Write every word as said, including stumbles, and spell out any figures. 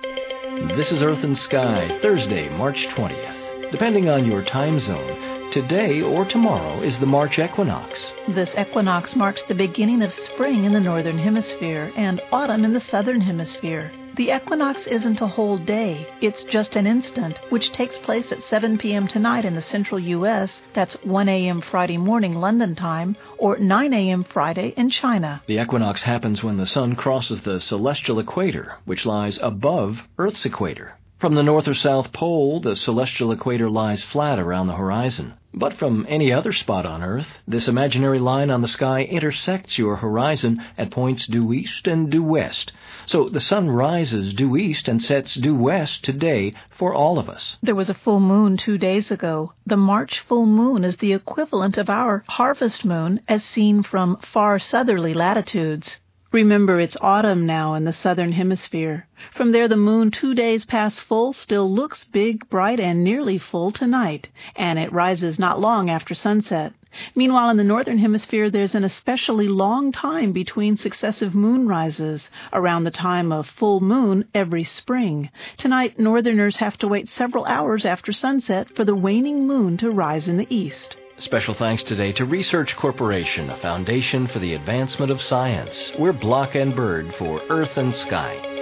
This is Earth and Sky, Thursday, March twentieth. Depending on your time zone, today or tomorrow is the March equinox. This equinox marks the beginning of spring in the northern hemisphere and autumn in the southern hemisphere. The equinox isn't a whole day. It's just an instant, which takes place at seven p.m. tonight in the central U S. That's one a.m. Friday morning London time, or nine a.m. Friday in China. The equinox happens when the sun crosses the celestial equator, which lies above Earth's equator. From the north or south pole, the celestial equator lies flat around the horizon. But from any other spot on Earth, this imaginary line on the sky intersects your horizon at points due east and due west. So the sun rises due east and sets due west today for all of us. There was a full moon two days ago. The March full moon is the equivalent of our harvest moon as seen from far southerly latitudes. Remember, it's autumn now in the southern hemisphere. From there, the moon two days past full still looks big, bright, and nearly full tonight, and it rises not long after sunset. Meanwhile, in the northern hemisphere, there's an especially long time between successive moon rises, around the time of full moon every spring. Tonight, northerners have to wait several hours after sunset for the waning moon to rise in the east. Special thanks today to Research Corporation, a foundation for the advancement of science. We're Block and Bird for Earth and Sky.